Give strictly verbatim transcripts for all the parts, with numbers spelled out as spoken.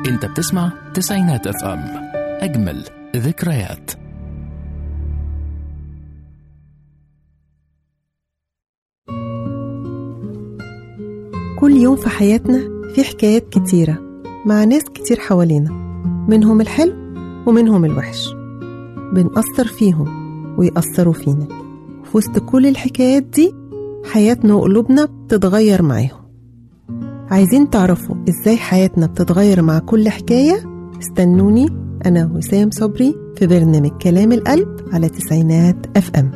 انت بتسمع تسعينات اف ام، اجمل ذكريات. كل يوم في حياتنا في حكايات كتيرة مع ناس كتير حوالينا، منهم الحلو ومنهم الوحش. بنأثر فيهم ويأثروا فينا، وفي وسط كل الحكايات دي حياتنا وقلوبنا بتتغير معاهم. عايزين تعرفوا ازاي حياتنا بتتغير مع كل حكاية؟ استنوني أنا وسام صبري في برنامج كلام القلب على تسعينات اف ام.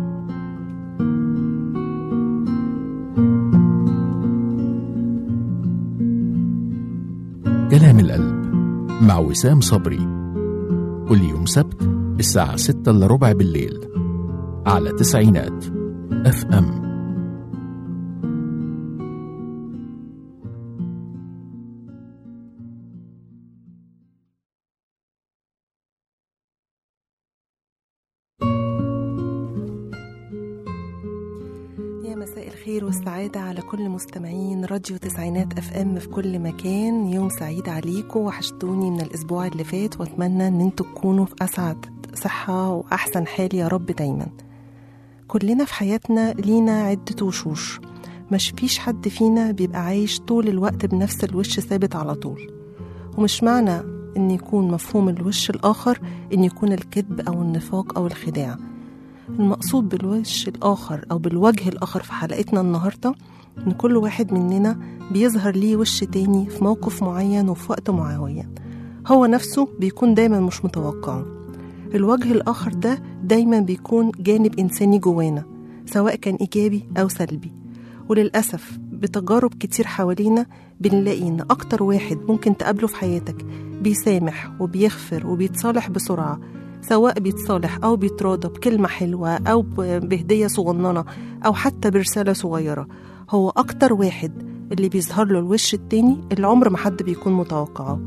كلام القلب مع وسام صبري، كل يوم سبت الساعة ستة إلا ربع بالليل على تسعينات اف ام. مساء الخير والسعادة على كل مستمعين راديو تسعينات اف ام في كل مكان. يوم سعيد عليكم، وحشتوني من الاسبوع اللي فات، واتمنى ان انتوا تكونوا في اسعد صحة واحسن حال يا رب دايما. كلنا في حياتنا لينا عدة وشوش، مش فيش حد فينا بيبقى عايش طول الوقت بنفس الوش ثابت على طول. ومش معنى ان يكون مفهوم الوش الاخر ان يكون الكذب او النفاق او الخداع. المقصود بالوش الآخر أو بالوجه الآخر في حلقتنا النهاردة إن كل واحد مننا بيظهر ليه وش تاني في موقف معين وفي وقت معين، هو نفسه بيكون دايما مش متوقعه. الوجه الآخر ده دايما بيكون جانب إنساني جوانا، سواء كان إيجابي أو سلبي. وللأسف بتجارب كتير حوالينا بنلاقي إن أكتر واحد ممكن تقابله في حياتك بيسامح وبيغفر وبيتصالح بسرعة، سواء بيتصالح أو بيتراضى بكلمة حلوة أو بهدية صغننة أو حتى برسالة صغيرة، هو أكتر واحد اللي بيظهر له الوش التاني اللي عمر ما حد بيكون متوقعه.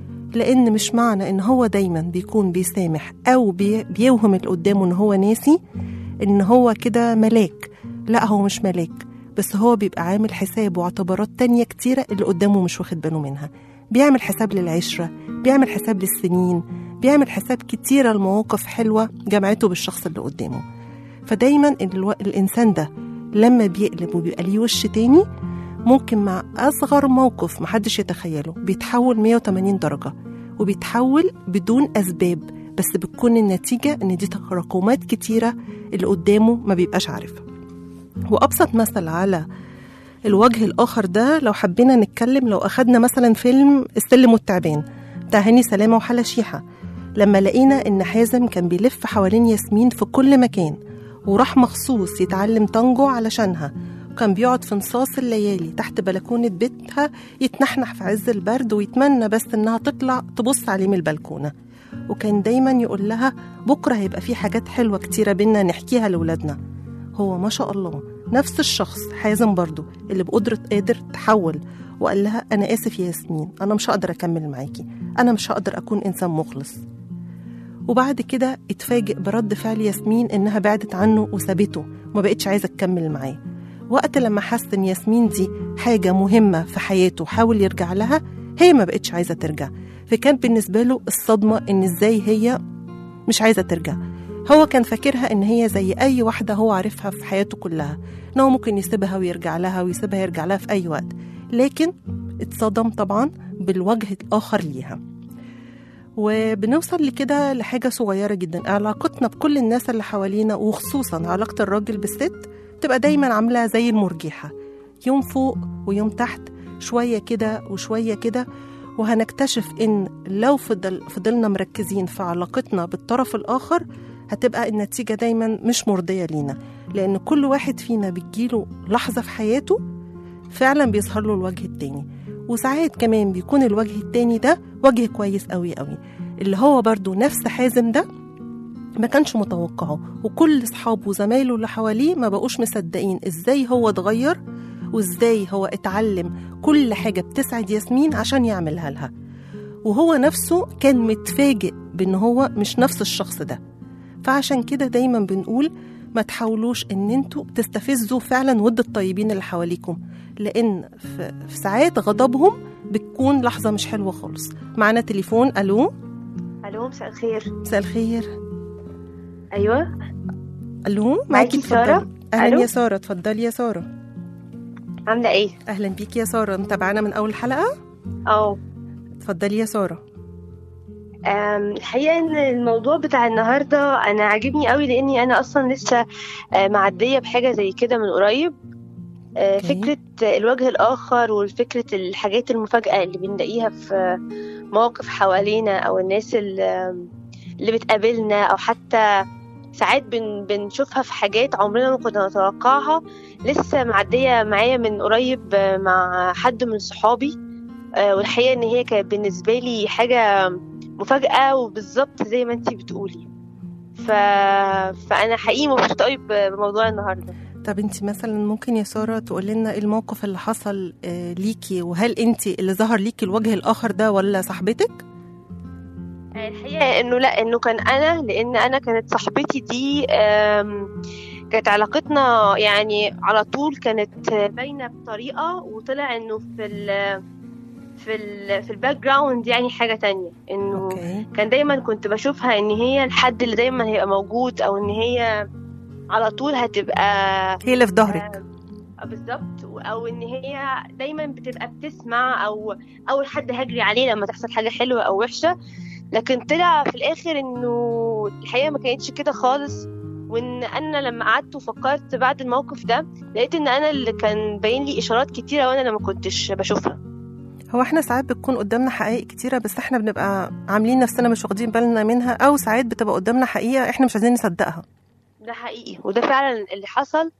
لأن مش معنى إن هو دايما بيكون بيسامح أو بي بيوهم اللي قدامه إن هو ناسي إن هو كده ملاك. لا، هو مش ملاك، بس هو بيبقى عامل حساب واعتبارات تانية كتيرة اللي قدامه مش واخد باله منها. بيعمل حساب للعشرة، بيعمل حساب للسنين، بيعمل حساب كتيرة المواقف حلوة جمعته بالشخص اللي قدامه. فدايما الو... الإنسان ده لما بيقلب وبيبقى ليه وش تاني، ممكن مع أصغر موقف محدش يتخيله بيتحول مية وتمانين درجة، وبيتحول بدون أسباب، بس بتكون النتيجة إن دي تراكمات كتيرة اللي قدامه ما بيبقاش عارفها. وأبسط مثل على الوجه الآخر ده لو حبينا نتكلم، لو أخدنا مثلا فيلم السلم والتعبان بتاع هاني سلامة وحلا شيحة، لما لقينا إن حازم كان بيلف حوالين ياسمين في كل مكان، وراح مخصوص يتعلم تانجو علشانها، وكان بيقعد في نصاص الليالي تحت بلكونة بيتها يتنحنح في عز البرد ويتمنى بس إنها تطلع تبص عليه من البلكونة. وكان دايما يقول لها بكرة هيبقى في حاجات حلوة كتيرة بينا نحكيها لولادنا. هو ما شاء الله نفس الشخص حازم برضو اللي بقدرة قادر تحول وقال لها أنا آسف يا ياسمين، أنا مش هقدر أكمل معاكي، أنا مش هقدر أكون إنسان مخلص. وبعد كده اتفاجئ برد فعل ياسمين إنها بعدت عنه وسابته، ما بقتش عايزة تكمل معاه. وقت لما حس إن ياسمين دي حاجة مهمة في حياته حاول يرجع لها، هي ما بقتش عايزة ترجع. فكان بالنسبة له الصدمة إن إزاي هي مش عايزة ترجع. هو كان فاكرها إن هي زي أي واحدة هو عارفها في حياته كلها، إنه ممكن يسيبها ويرجع لها ويسيبها يرجع لها في أي وقت، لكن اتصدم طبعا بالوجه الآخر ليها. وبنوصل لكده لحاجة صغيرة جدا، علاقتنا بكل الناس اللي حوالينا وخصوصا علاقة الراجل بالست تبقى دايما عاملة زي المرجحة، يوم فوق ويوم تحت، شوية كده وشوية كده. وهنكتشف إن لو فضل فضلنا مركزين في علاقتنا بالطرف الآخر هتبقى النتيجة دايما مش مرضية لينا، لأن كل واحد فينا بتجيله لحظة في حياته فعلا بيظهر له الوجه التاني. وساعات كمان بيكون الوجه التاني ده وجه كويس قوي قوي، اللي هو برضو نفس حازم ده ما كانش متوقعه، وكل اصحابه وزمايله اللي حواليه ما بقوش مصدقين ازاي هو اتغير وازاي هو اتعلم كل حاجة بتسعد ياسمين عشان يعملها لها. وهو نفسه كان متفاجئ بان هو مش نفس الشخص ده. فعشان كده دايما بنقول ما تحاولوش ان انتوا تستفزوا فعلا ود الطيبين اللي حواليكم، لأن في في ساعات غضبهم بتكون لحظة مش حلوة خالص. معنا تليفون. ألو. الو، مساء الخير. مساء الخير. ايوه. ألو، معاكي سارة. أهلا يا سارة، اتفضلي يا سارة. عاملة ايه؟ أهلا بيكي يا سارة، متابعانا من أول حلقة؟ اه. اتفضلي يا سارة. الحقيقة ان الموضوع بتاع النهاردة انا عاجبني قوي، لاني انا اصلا لسه معدية بحاجة زي كده من قريب. okay. فكرة الوجه الاخر وفكرة الحاجات المفاجأة اللي بنلاقيها في مواقف حوالينا، او الناس اللي بتقابلنا، او حتى ساعات بن بنشوفها في حاجات عمرنا ما كنا نتوقعها. لسه معدية معايا من قريب مع حد من صحابي، والحقيقة ان هي كانت بالنسبة لي حاجة مفاجأة، وبالظبط زي ما انتي بتقولي. ف... فأنا حقيقي مبسوطة قوي بموضوع النهاردة. طب انتي مثلا ممكن يا سارة تقول لنا ايه الموقف اللي حصل ليكي، وهل انتي اللي ظهر ليكي الوجه الآخر ده ولا صاحبتك؟ الحقيقة انه لا، انه كان انا، لان انا كانت صاحبتي دي كانت علاقتنا يعني على طول كانت باينة بطريقة، وطلع انه في ال في ال في الباك جراوند يعني حاجة تانية. انه okay. كان دايما كنت بشوفها ان هي الحد اللي دايما هيبقى موجود، او ان هي على طول هتبقى هي اللي في ظهرك. آه بالظبط، او ان هي دايما بتبقى بتسمع، او اول حد هجري عليه لما تحصل حاجة حلوة او وحشة. لكن طلع في الاخر انه الحقيقة ما كانتش كده خالص، وان انا لما قعدت وفكرت بعد الموقف ده لقيت ان انا اللي كان باين لي اشارات كتيرة وانا لما كنتش بشوفها. هو احنا ساعات بتكون قدامنا حقائق كتيرة، بس احنا بنبقى عاملين نفسنا مش واخدين بالنا منها، او ساعات بتبقى قدامنا حقيقة احنا مش عايزين نصدقها. ده حقيقي، وده فعلا اللي حصل.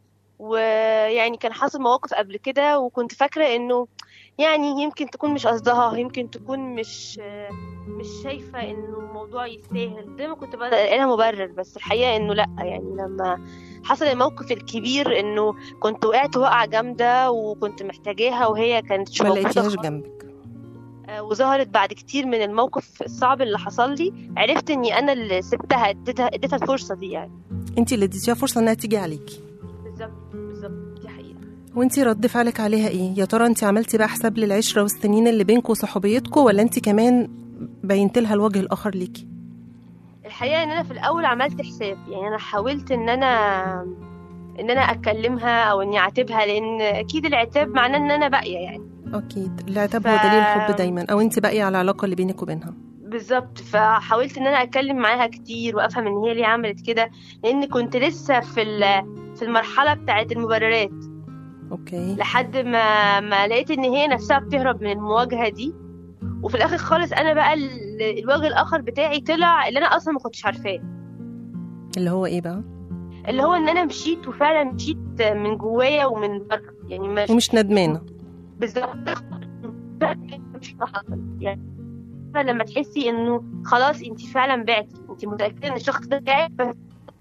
ويعني كان حصل مواقف قبل كده، وكنت فاكرة انه يعني يمكن تكون مش قصدها، يمكن تكون مش مش شايفة انه الموضوع يستاهل، دايما كنت بلاقي مبرر. بس الحقيقة انه لا، يعني لما حصل الموقف الكبير انه كنت وقعت وقعة جامدة وكنت محتاجاها، وهي كانت ما لقيتيهاش جنبك، وظهرت بعد كتير من الموقف الصعب اللي حصل لي، عرفت اني انا اللي سبتها، اديتها اديتها الفرصة دي. يعني انتي اللي اديتيها فرصة انها تيجي عليكي. بالظبط بالظبط، دي حقيقة. وانتي رد فعلك عليها ايه يا ترى؟ انتي عملتي بقى حساب للعشرة والسنين اللي بينكم وصحوبيتكم، ولا انتي كمان بينت لها الوجه الاخر ليكي؟ الحقيقة ان انا في الاول عملت حساب، يعني انا حاولت ان انا ان انا اكلمها او اني اعاتبها، لان اكيد العتاب معناه ان انا باقيه. يعني اكيد العتاب ف... هو دليل الحب دايما، او انت باقيه على العلاقه اللي بينك وبينها. بالظبط. فحاولت ان انا اتكلم معاها كتير وافهم ان هي ليه عملت كده، لان كنت لسه في في المرحله بتاعه المبررات. اوكي. لحد ما ما لقيت ان هي نفسها بتهرب من المواجهه دي، وفي الاخر خالص انا بقى الوجه الاخر بتاعي طلع اللي انا اصلا ما كنتش عارفاه. اللي هو ايه بقى؟ اللي هو ان انا مشيت، وفعلا مشيت من جوايا ومن بره، يعني مش ومش ندمانه. بالظبط. مش حصل يعني لما تحسي انه خلاص انت فعلا بعتي، انت متاكده ان الشخص ده بعت. بس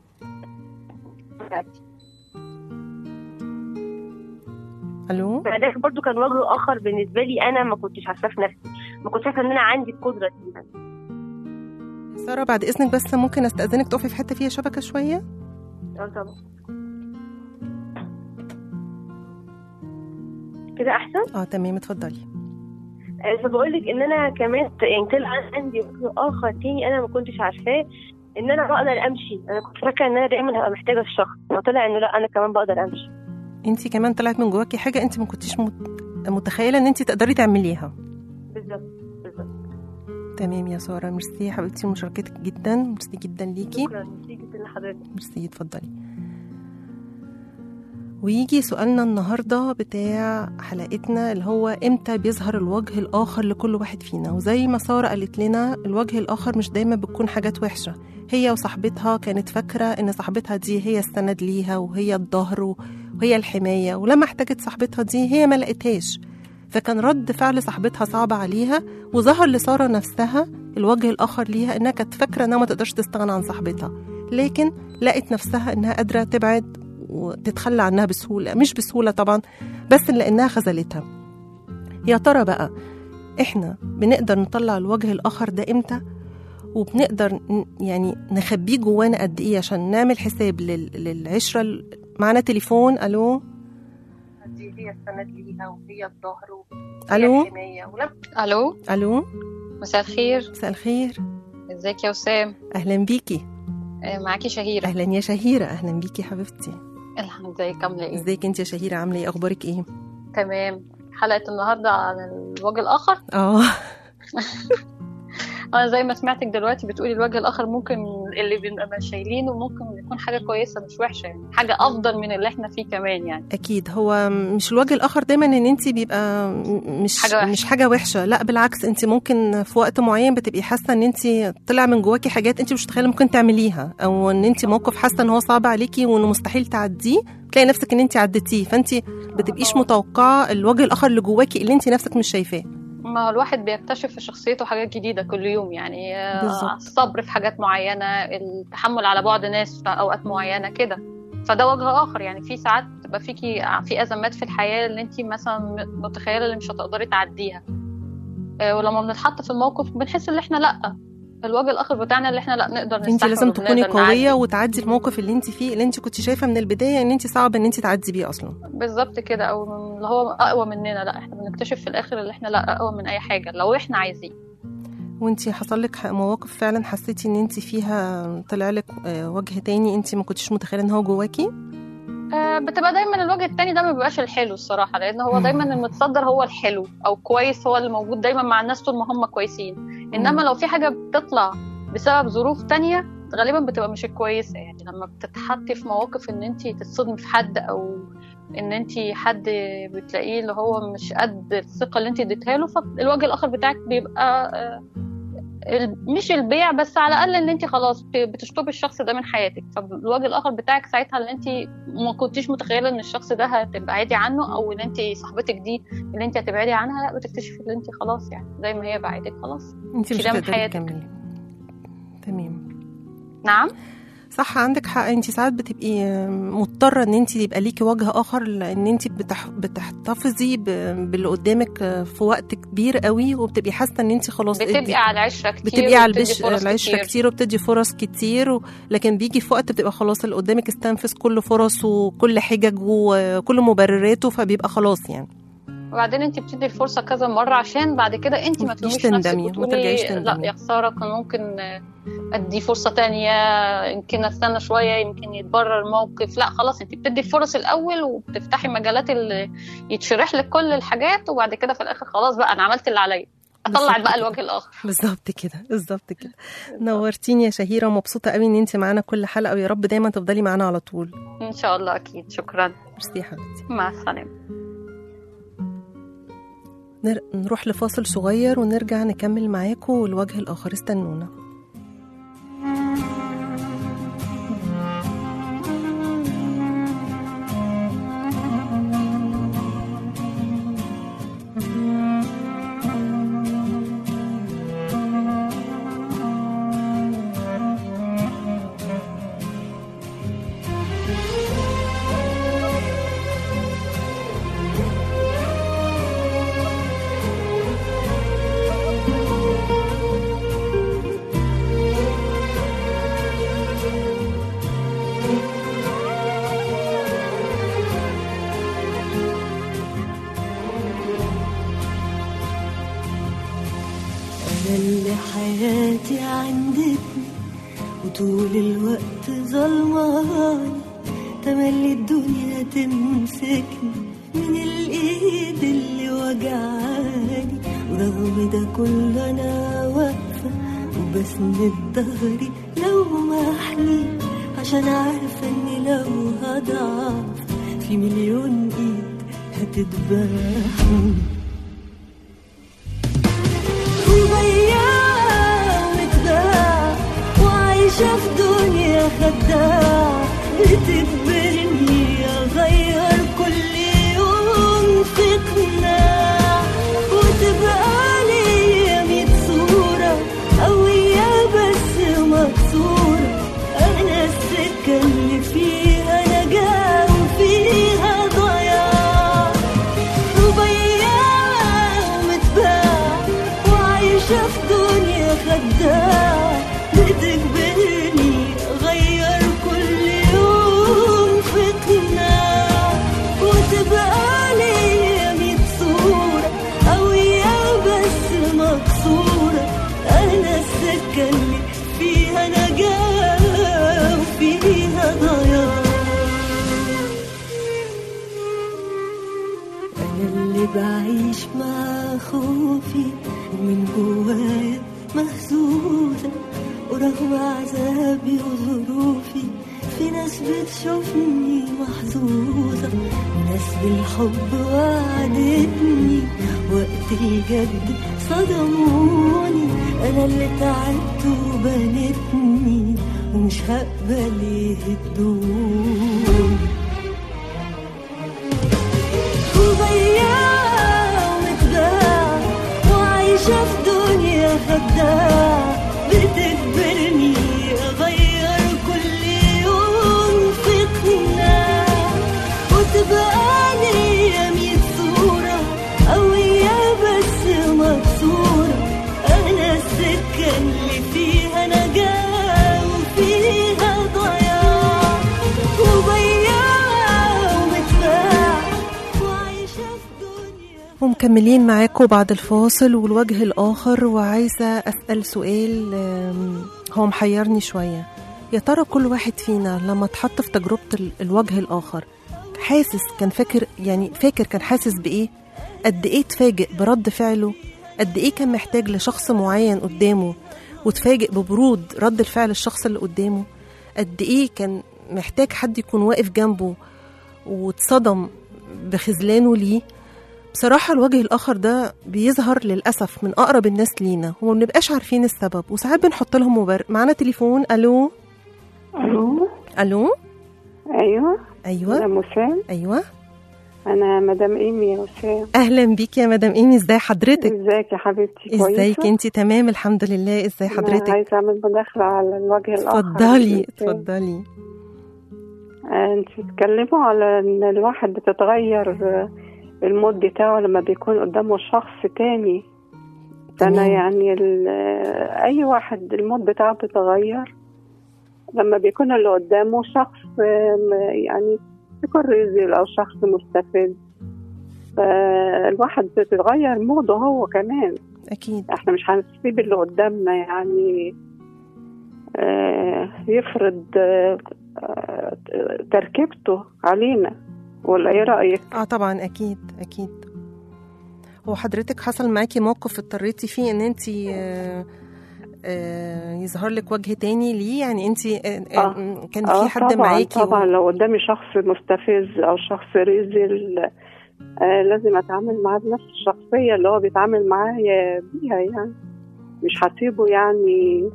الو. فده برضو كان وجه اخر بالنسبه لي، انا ما كنتش عارفه في نفسي، ما كنتش عارفه ان انا عندي القدره دي. ساره بعد اذنك بس ممكن استاذنك تقفي في حته فيها شبكه شويه؟ اه طبعا. كده احسن؟ اه تمام، اتفضلي. فبقول لك ان انا كمان يعني طلع عندي وجه اخر تاني انا ما كنتش عارفاه، ان انا بقدر امشي. انا كنت فاكره ان انا دايما هبقى محتاجه الشخص، وطلع انه لا، انا كمان بقدر امشي. انت كمان طلعت من جواكي حاجه انت ما كنتيش متخيله ان انت تقدري تعمليها. بالظبط بالظبط. تمام يا ساره، ميرسي يا حبيبتي مشاركتك جدا، ميرسي جدا ليكي. شكرا، ميرسي جدا لحضرتك. ميرسي، اتفضلي. ويجي سؤالنا النهاردة بتاع حلقتنا اللي هو امتى بيظهر الوجه الآخر لكل واحد فينا. وزي ما سارة قالت لنا، الوجه الآخر مش دايما بتكون حاجات وحشة. هي وصاحبتها كانت فاكرة ان صاحبتها دي هي السند ليها وهي الظهر وهي الحماية، ولما احتاجت صاحبتها دي هي ما لقيتهاش، فكان رد فعل صاحبتها صعب عليها، وظهر لسارة نفسها الوجه الآخر ليها انها كانت فاكرة انها ما تقدرش تستغنى عن صاحبتها، لكن لقت نفسها انها قادرة تبعد وتتخلى عنها بسهولة. مش بسهولة طبعا، بس لأنها خذلتها. يا ترى بقى إحنا بنقدر نطلع الوجه الآخر ده إمتى؟ وبنقدر يعني نخبيه جوانا قد إيه عشان نعمل حساب لل... للعشرة. معنا تليفون. ألو. اللي هي السند ليها وهي الظهر الو الحمايه. ولما الو الو مساء الخير. مساء الخير. ازيك يا وسام؟ اهلا بيكي. آه، معاكي شهيرة. اهلا يا شهيرة. اهلا بيكي حبيبتي. الحمد لله. عامله ايه؟ ازيك انت يا شهيرة؟ عامله ايه؟ اخبارك ايه؟ تمام. حلقة النهارده عن الوجه الاخر. اه انا زي ما سمعتك دلوقتي بتقولي الوجه الاخر ممكن اللي بنبقى شايلينه ممكن يكون حاجه كويسه مش وحشه، يعني حاجه افضل من اللي احنا فيه كمان. يعني اكيد هو مش الوجه الاخر دايما ان انت بيبقى مش حاجة مش حاجه وحشه، لا بالعكس، انت ممكن في وقت معين بتبقي حاسه ان انت طلع من جواكي حاجات انت مش متخيله ممكن تعمليها، او ان انت موقف حاسه ان هو صعب عليكي وانه مستحيل تعديه، تلاقي نفسك ان انت عديتيه، فانت بتبقيش متوقعه الوجه الاخر اللي جواكي اللي انت نفسك مش شايفاه. ما الواحد بيكتشف في شخصيته حاجات جديدة كل يوم، يعني بالزبط. الصبر في حاجات معينة، التحمل على بعد ناس في أوقات معينة كده، فده وجه آخر. يعني في ساعات تبقى فيكي في أزمات في الحياة اللي انتي مثلا متخيلة اللي مش هتقدري تعديها، ولما بنتحط في الموقف بنحس ان احنا لأ، الوجه الاخر بتاعنا اللي احنا لا نقدر نستحمل. انت لازم تكوني قويه نعدي. وتعدي الموقف اللي انت فيه اللي انت كنت شايفه من البدايه ان انت صعب ان انت تعدي بيه اصلا. بالظبط كده، او اللي هو اقوى مننا، لا احنا بنكتشف في الاخر اللي احنا لا اقوى من اي حاجه لو احنا عايزين. وانت حصل لك مواقف فعلا حسيتي ان انت فيها طلع لك وجه تاني انت ما كنتش متخيله ان هو جواكي؟ آه بتبقى دايما الوجه التاني ده ما بيبقاش الحلو الصراحه، لان هو دايما المتصدر هو الحلو او كويس، هو اللي موجود دايما مع الناس طول ما هم كويسين. انما لو في حاجه بتطلع بسبب ظروف تانية غالبا بتبقى مش كويسه. يعني لما بتتحطي في مواقف ان انت تتصدمي في حد، او ان انت حد بتلاقيه اللي هو مش قد الثقه اللي انت اديتها له، فالوجه الاخر بتاعك بيبقى آه مش البيع بس، على الاقل ان انت خلاص بتشطبي الشخص ده من حياتك. فالوجه الاخر بتاعك ساعتها اللي انت ما كنتيش متخيله ان الشخص ده هتبعدي عنه، او ان انت صاحبتك دي اللي انت هتبعدي عنها، لا بتكتشفي ان انت خلاص يعني زي ما هي بعدك خلاص انت مش هتقدري تكملي. تمام. نعم صح، عندك حق. انت ساعات بتبقي مضطره ان انت يبقى ليكي وجه اخر، لان انت بتح... بتحتفظي ب... باللي قدامك في وقت كبير قوي، وبتبقي حاسه ان انت خلاص بتبقي على العشره كتير، بتبقي على البش... العشره كتير, كتير وبتدي فرص كتير و... لكن بيجي في وقت بتبقى خلاص اللي قدامك استنفذ كل فرص وكل حجج وكل مبرراته، فبيبقى خلاص يعني. وبعدين انت بتدي الفرصه كذا مره عشان بعد كده انت ما تلوميش نفسك وتقولي لا يا خساره كان ممكن ادي فرصه تانية، يمكن استنى شويه يمكن يتبرر الموقف. لا خلاص، انت بتدي الفرص الاول وبتفتحي مجالات اللي يتشرح لك كل الحاجات، وبعد كده في الاخر خلاص بقى انا عملت اللي عليا، اطلع بقى الوجه الاخر. بالظبط كده بالظبط كده. نورتيني يا شهيره، مبسوطه قوي ان انت معانا كل حلقه، ويا رب دايما تفضلي معانا على طول ان شاء الله. اكيد. شكرا. ميرسي يا حبيبتي. مع السلامه. نروح لفاصل صغير ونرجع نكمل معاكم الوجه الآخر، استنونا. اللي حياتي عندتني وطول الوقت ظلماني، تملي الدنيا تمسكني من الايد اللي وجعاني، ورغم ده كله انا واقفه وبسند ظهري لو محني، عشان عارفه اني لو هضعف في مليون ايد هتذبحني. وعايشة في دنيا خداع بتجبرني أغير كل يوم في قناع، وتبقى ليا ميت صورة قوية بس مكسورة، أنا السكة اللي فيها نجاة وفيها ضياع، وبياع ومتباع وعايشة في دنيا خداع بتجبرني أغير كل يوم أنا اللي بعيش مع خوفي ومن جوايا مهزوزة، ورغم عذابي وظروفي في ناس بتشوفني محظوظة، وناس بالحب وعدتني وقت الجد صدموني. أنا اللي تعبت وبنتني ومش هقبل يهدوني. وبياع ومتباع وعايشة في دنيا خداع، بتجبرني أغير كل يوم في قناع، وتبقى ليا مية صورة قوية بس مكسورة. أنا السكة اللي فيها نجاة وفيها ضياع، وبياع ومتباع وعايشة في دنيا. ومكملين معاكم بعد الفاصل والوجه الآخر، وعايزة أسأل سؤال هو محيرني شوية. يا ترى كل واحد فينا لما اتحط في تجربة ال- الوجه الآخر حاسس كان فاكر يعني فاكر كان حاسس بإيه؟ قد إيه تفاجئ برد فعله؟ قد إيه كان محتاج لشخص معين قدامه وتفاجئ ببرود رد الفعل الشخص اللي قدامه؟ قد إيه كان محتاج حد يكون واقف جنبه واتصدم بخذلانه ليه؟ بصراحة الوجه الآخر ده بيظهر للأسف من أقرب الناس لينا وما بنبقاش عارفين السبب، وساعات بنحط لهم مبرر. معنا تليفون. ألو الو. ألو ايوه أيوة مدام وسام. أيوة انا مدام ايمي يا وسام. أهلا بيك يا مدام إيمي، إزاي حضرتك؟ ازيك يا حبيبتي؟ كويسه. إزيك انتي؟ تمام الحمد لله. إزاي أنا حضرتك؟ عايزه اعمل مداخله على الوجه الاخر. اتفضلي اتفضلي. آه، انت بتتكلموا على ان الواحد بتتغير آه، المود بتاعه لما بيكون قدامه شخص تاني. فانا تمام. يعني ال- آه، اي واحد المود بتاعه بيتغير لما بيكون اللي قدامه شخص آه، م- يعني يكون رزل او شخص مستفز. فالواحد بتتغير موده هو كمان. أكيد احنا مش هنسيب اللي قدامنا يعني آه، يفرض آه، آه، تركيبته علينا، ولا ايه رأيك؟ اه طبعا اكيد اكيد. هو حضرتك حصل معاكي موقف اضطريتي فيه ان انت آه آه يظهر لك وجه تاني ليه؟ يعني انت آه آه كان آه في حد طبعا معاكي طبعا و... لو قدامي شخص مستفز او شخص رزل آه لازم اتعامل معاه بنفس الشخصية اللي هو بيتعامل معايا بيها، يعني مش هسيبه يعني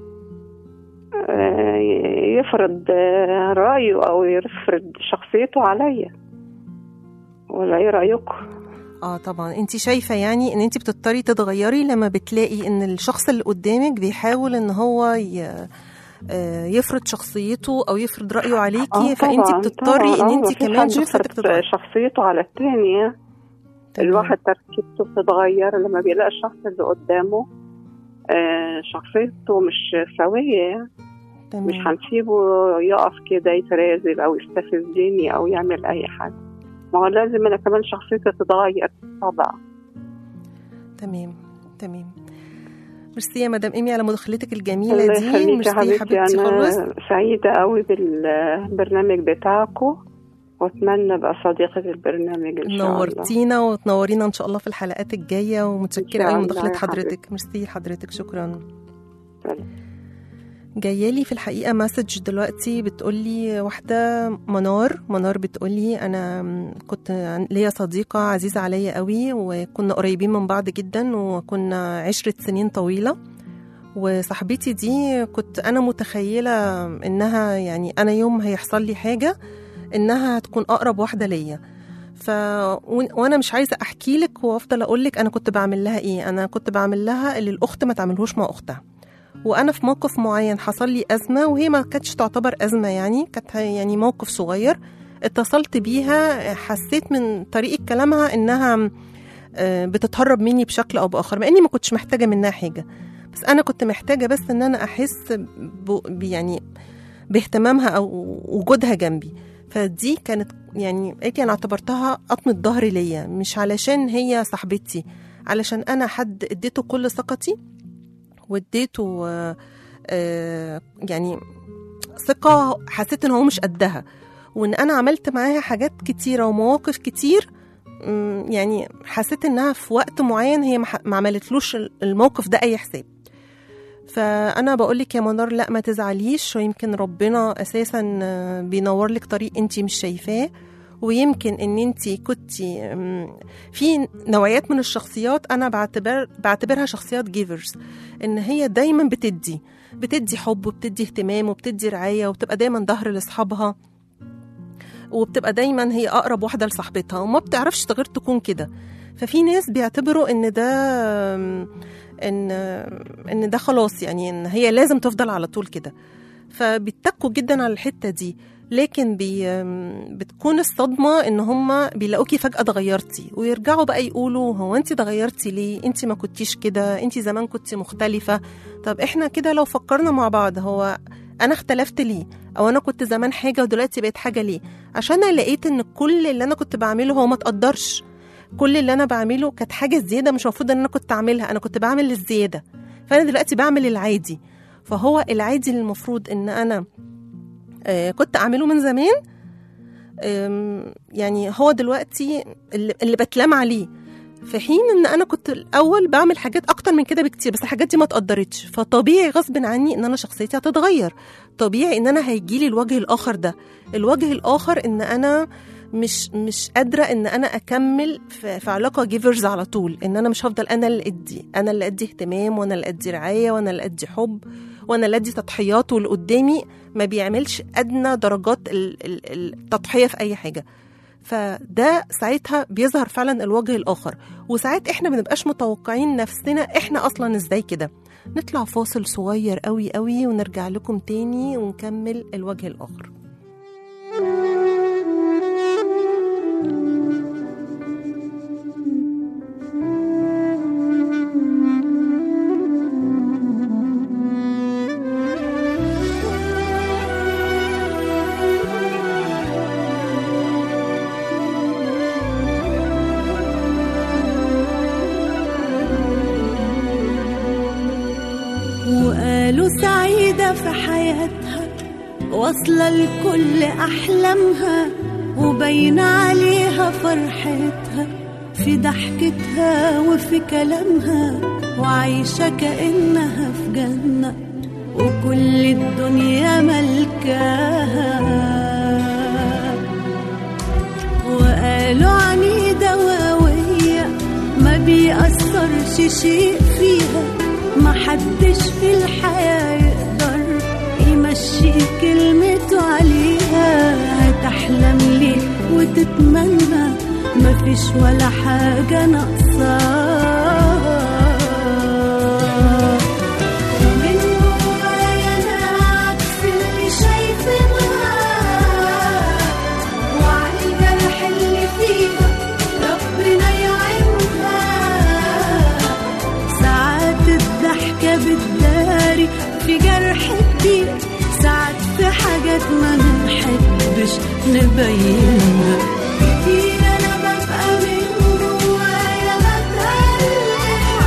آه يفرض آه رأيه او يفرض شخصيته عليا، ولا ايه رأيكم؟ اه طبعا انت شايفه يعني ان انت بتضطري تتغيري لما بتلاقي ان الشخص اللي قدامك بيحاول ان هو ي... آه يفرض شخصيته او يفرض رايه عليكي، فانت بتضطري ان انت كمان شخصيتك تتغير. شخصيته على الثانيه. الواحد تركيبته بتتغير لما بيلاقي الشخص اللي قدامه آه شخصيته مش سويه. تمام. مش هنسيبه يقف كده يترازل او يستفزني او يعمل اي حاجه. ما هو لازم انا كمان شخصيتي تتغير طبعا. تمام تمام. ميرسي يا مدام ايمي على مداخلتك الجميله دي. ميرسي يا حبيبتي, حبيبتي انا خلص. سعيده قوي بالبرنامج بتاعكم واتمنى ابقى صديقه البرنامج ان شاء الله. نورتينا وتنورينا ان شاء الله في الحلقات الجايه، ومتشكره قوي مداخله حضرتك. ميرسي حضرتك، شكرا. جايالي في الحقيقه مسج دلوقتي بتقولي واحده منار منار بتقولي انا كنت ليا صديقه عزيزه عليا قوي وكنا قريبين من بعض جدا وكنا عشرة سنين طويله، وصاحبتي دي كنت انا متخيله انها يعني انا يوم هيحصل لي حاجه انها هتكون اقرب واحده ليا. ف وانا مش عايزه احكي لك وافضل اقول لك انا كنت بعمل لها ايه. انا كنت بعمل لها اللي الاخت ما تعملهوش مع اختها. وانا في موقف معين حصل لي ازمه، وهي ما كانتش تعتبر ازمه يعني، كانت يعني موقف صغير. اتصلت بيها، حسيت من طريقه كلامها انها بتتهرب مني بشكل او باخر، مع اني ما كنتش محتاجه منها حاجه، بس انا كنت محتاجه بس ان انا احس ب يعني باهتمامها او وجودها جنبي. فدي كانت يعني انا اعتبرتها قطمة ظهر ليا، مش علشان هي صاحبتي، علشان انا حد اديته كل ثقتي واديته آه آه يعني ثقة حسيت ان هو مش قدها، وان انا عملت معاها حاجات كتيرة ومواقف كتير يعني حسيت انها في وقت معين هي ما عملتلوش الموقف ده اي حساب. فانا بقولك يا منار لا ما تزعليش، ويمكن ربنا اساسا بينور لك طريق انت مش شايفاه، ويمكن ان انت كنتي في نوعيات من الشخصيات انا بعتبر بعتبرها شخصيات جيفرز، ان هي دايما بتدي بتدي حب وبتدي اهتمام وبتدي رعايه وبتبقى دايما ظهر لاصحابها، وبتبقى دايما هي اقرب واحده لصاحبتها وما بتعرفش غير تكون كده. ففي ناس بيعتبروا ان ده ان ان ده خلاص، يعني ان هي لازم تفضل على طول كده، فبيتكوا جدا على الحته دي. لكن بي بتكون الصدمه ان هم بيلاقوكي فجاه اتغيرتي، ويرجعوا بقى يقولوا هو انت اتغيرتي ليه؟ انت ما كنتيش كده، انت زمان كنتي مختلفه. طب احنا كده لو فكرنا مع بعض، هو انا اختلفت ليه؟ او انا كنت زمان حاجه ودلوقتي بقيت حاجه ليه؟ عشان انا لقيت ان كل اللي انا كنت بعمله هو ما تقدرش، كل اللي انا بعمله كانت حاجه زياده مش المفروض ان انا كنت اعملها، انا كنت بعمل الزياده، فانا دلوقتي بعمل العادي. فهو العادي اللي المفروض ان انا آه كنت اعمله من زمان، يعني هو دلوقتي اللي, اللي بتلام عليه، في حين ان انا كنت الاول بعمل حاجات اكتر من كده بكتير، بس الحاجات دي ما تقدرتش. فطبيعي غصب عني ان انا شخصيتي هتتغير، طبيعي ان انا هيجيلي الوجه الاخر ده. الوجه الاخر ان انا مش مش قادره ان انا اكمل في, في علاقه جيفرز على طول، ان انا مش هفضل انا اللي ادي انا اللي ادي اهتمام وانا اللي ادي رعايه وانا اللي ادي حب وانا اللي ادي تضحيات، واللي قدامي ما بيعملش ادنى درجات التضحيه في اي حاجه. فده ساعتها بيظهر فعلا الوجه الاخر، وساعات احنا بنبقاش متوقعين نفسنا احنا اصلا ازاي كده. نطلع فاصل صغير قوي قوي ونرجع لكم تاني ونكمل الوجه الاخر. وقالوا سعيدة في حياتها، واصلة لكل أحلامها، وبين عليها فرحتها في ضحكتها وفي كلامها، وعايشة كأنها في جنة وكل الدنيا ملكاها. وقالوا عنيدة وقوية ما بيأثرش شيء فيها، ما حدش في الحياة يقدر يمشي كلمته عليها. هتحلم ليه وتتمنى مفيش ولا حاجة ناقصاها. ومن جوايا أنا عكس اللي شايفينها، وعلى الجرح اللي فيها ربنا يعينها. ساعات الضحكة بتداري في جرح كتير، ساعات في حاجات ما بنحبش نبينها. كتير أنا ببقى من جوايا بتألم،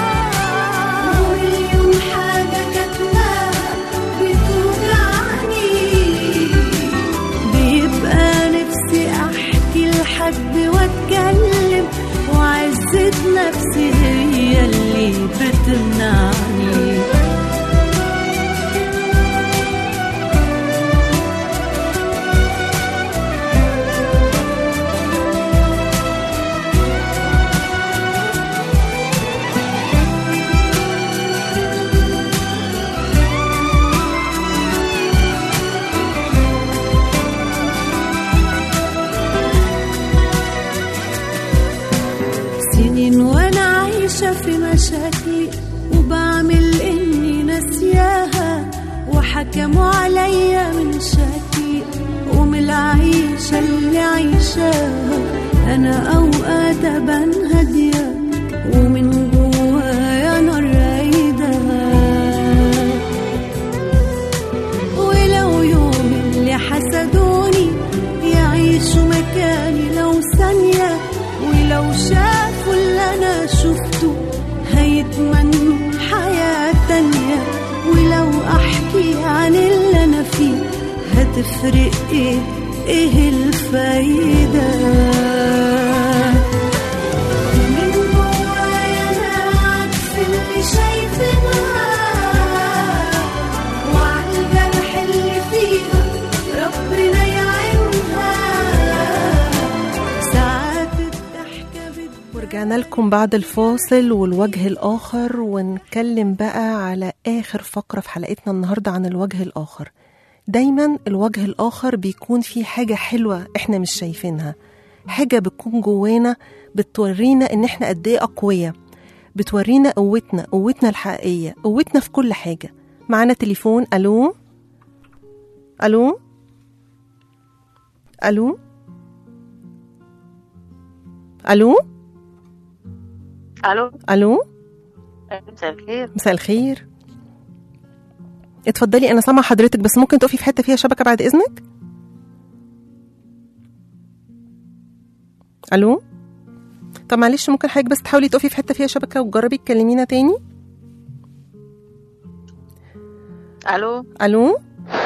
ومليون حاجة كاتماها بتوجعني. بيبقى نفسي أحكي لحد وأتكلم، وعزة نفسي هي اللي بتمنعني. سنين وانا عايشة في مشاكلي وبعمل اني ناسياها، وحكموا عليا من شكلي ومن العيشة اللي عايشاها. انا اوقات ابان هادية ومن جوايا نار رايدة. ولو يوم اللي حسدوني يعيشوا مكاني لو ثانية، ولو شافوا اللي أنا شفته هيتمنوا حياة تانية. ولو أحكي عن اللي أنا فيه هتفرق إيه إيه الفايدة؟ رجعنا لكم بعد الفاصل والوجه الآخر، ونتكلم بقى على آخر فقرة في حلقتنا النهاردة عن الوجه الآخر. دايما الوجه الآخر بيكون فيه حاجة حلوة احنا مش شايفينها، حاجة بتكون جوانا بتورينا ان احنا قد ايه أقوياء، بتورينا قوتنا قوتنا الحقيقية، قوتنا في كل حاجة. معانا تليفون. ألو ألو ألو ألو الو ألو مساء الخير. مساء الخير، اتفضلي. أنا سامعة حضرتك بس ممكن تقفي في حتة فيها شبكة بعد إذنك؟ ألو. طب معلش ممكن حضرتك بس تحاولي تقفي في حتة فيها شبكة وتجربي تكلمينا تاني؟ الو ألو.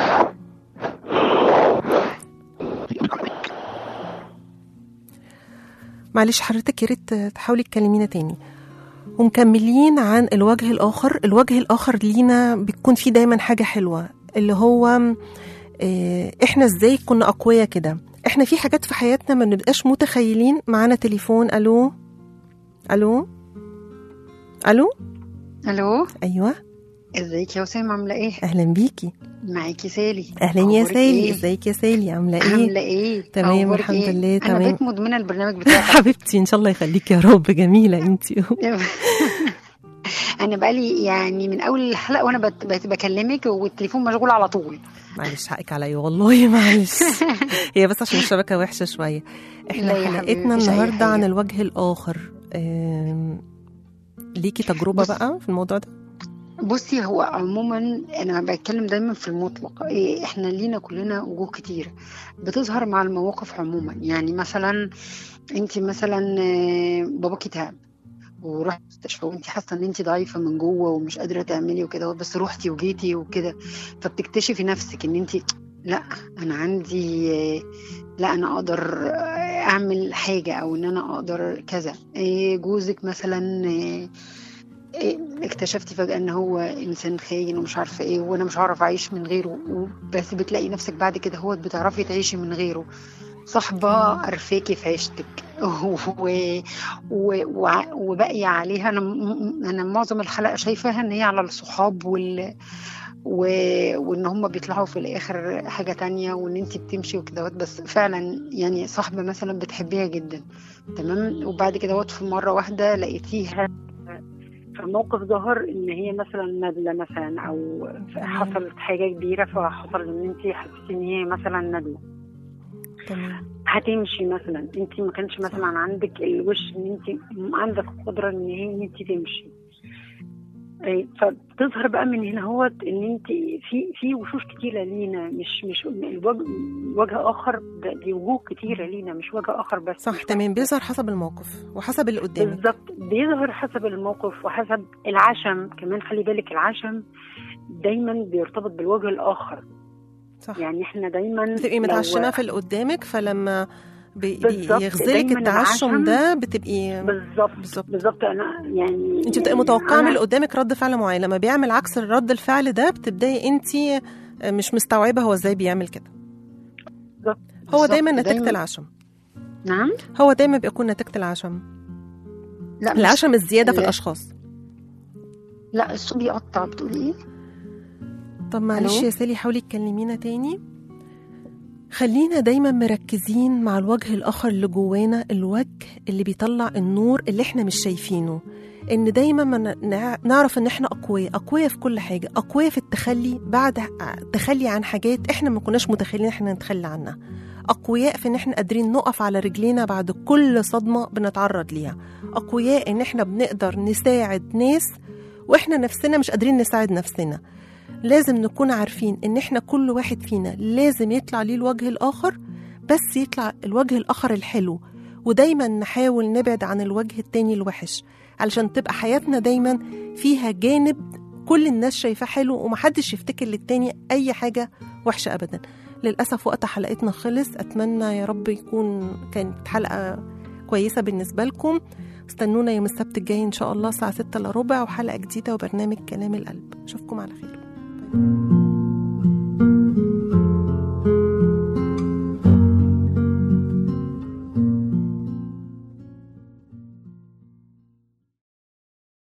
معلش حضرتك يا ريت تحاولي تكلمينا تاني. ومكملين عن الوجه الآخر. الوجه الآخر لينا بيكون فيه دايما حاجة حلوة، اللي هو اه احنا ازاي كنا أقوياء كده. احنا في حاجات في حياتنا ما نبقاش متخيلين. معانا تليفون. ألو ألو ألو الو أيوة. ازيك يا وسام، عامله ايه؟ أهلا بيكي. معاكي سالي. أهلا يا أخبارك سالي. إيه؟ ازيك يا سالي، عاملة ايه؟ عامله ايه؟ تمام أخبارك الحمد إيه؟ لله انا تمام. بقيت مدمنه البرنامج بتاعك. حبيبتي ان شاء الله يخليك يا رب، جميلة انتي. انا بقالي يعني من اول الحلقه وانا بت... بت... بكلمك والتليفون مشغول على طول. معلش حقك عليا والله، معلش. هي بس عشان الشبكة وحشة شوية. احنا لا يا حبيبي، حلقتنا مفيش أي النهاردة عن حاجة. الوجه الآخر. آم، ليكي تجربة بص- بقى في الموضوع ده؟ بصي، هو عموما انا بتكلم دايما في المطلق. إيه، احنا لينا كلنا وجوه كتير بتظهر مع المواقف عموما. يعني مثلا انت مثلا آه، باباكي تعب ورحت مستشفى وانت حاسه ان انت ضعيفه من جوه ومش قادره تعملي وكده، بس روحتي وجيتي وكده، فبتكتشفي نفسك ان انت لا، انا عندي آه، لا انا اقدر آه، اعمل حاجه، او ان انا اقدر كذا. إيه، جوزك مثلا آه، إيه، اكتشفتي فجأة ان هو انسان خاين ومش عارفة ايه، وانا مش هعرف اعيش من غيره، بس بتلاقي نفسك بعد كده هو بتعرفي تعيشي من غيره. صاحبة قرفاكي في عيشتك و... و... وع- وباقية عليها. انا م- انا معظم الحلقة شايفاها ان هي على الصحاب وال و... وان هم بيطلعوا في الاخر حاجة تانية، وان انت بتمشي وكده، بس فعلا يعني صاحبة مثلا بتحبيها جدا، تمام، وبعد كده وقت في مرة واحدة لقيتيها في موقف ظهر ان هي مثلا ندلة مثلا، او حصلت حاجة كبيرة فحصل ان انت حسيتي ان هي مثلا ندلة تمام. هتمشي مثلا. انت ما كانش مثلا عندك الوش ان انت عندك القدرة ان هي ان انت تمشي. اي، فبتظهر بقى من هنا هو ان انت في في وشوش كتيرة لينا، مش مش الوجه وجه اخر، ده دي وجوه كتيرة لينا، مش وجه اخر بس. صح تمام. بيظهر حسب الموقف وحسب اللي قدامك. بالظبط، بيظهر حسب الموقف وحسب العشم كمان. خلي بالك العشم دايما بيرتبط بالوجه الاخر. صح. يعني احنا دايما بتبقي لو- متعشمة في اللي قدامك، فلما بي- بالظبط، بيغزلك دايماً التعشم العشم- ده بتبقي بالظبط بالظبط. بالظبط. انا يعني انت بتبقي يعني متوقعه من أنا- اللي قدامك رد فعل معين، لما بيعمل عكس الرد الفعل ده بتبداي انت مش مستوعبه هو ازاي بيعمل كده. بالظبط هو بالظبط، دايما نتيجه دايماً- العشم. نعم. هو دايما بيكون نتيجه العشم. لا مش- العشم الزياده في لا. الاشخاص. لا الصوت بيقطع، بتقولي ايه؟ طب معلش ألو؟ يا سالي حاولي تكلمينا تاني. خلينا دايما مركزين مع الوجه الآخر اللي جوانا، الوجه اللي بيطلع النور اللي احنا مش شايفينه. ان دايما ما نع- نعرف ان احنا اقوياء، اقوياء في كل حاجة، اقوياء في التخلي بعد تخلي عن حاجات احنا ما كناش متخيلين احنا نتخلى عنها، اقوياء في ان احنا قادرين نقف على رجلينا بعد كل صدمة بنتعرض ليها، اقوياء ان احنا بنقدر نساعد ناس واحنا نفسنا مش قادرين نساعد نفسنا. لازم نكون عارفين ان احنا كل واحد فينا لازم يطلع ليه الوجه الاخر، بس يطلع الوجه الاخر الحلو، ودايما نحاول نبعد عن الوجه التاني الوحش، علشان تبقى حياتنا دايما فيها جانب كل الناس شايفاه حلو ومحدش يفتكر للتاني اي حاجة وحشة ابدا. للأسف وقت حلقتنا خلص. اتمنى يا رب يكون كانت حلقة كويسة بالنسبة لكم. استنونا يوم السبت الجاي ان شاء الله الساعة ستة الا ربع وحلقة جديدة وبرنامج كلام القلب. اشوفكم على خير.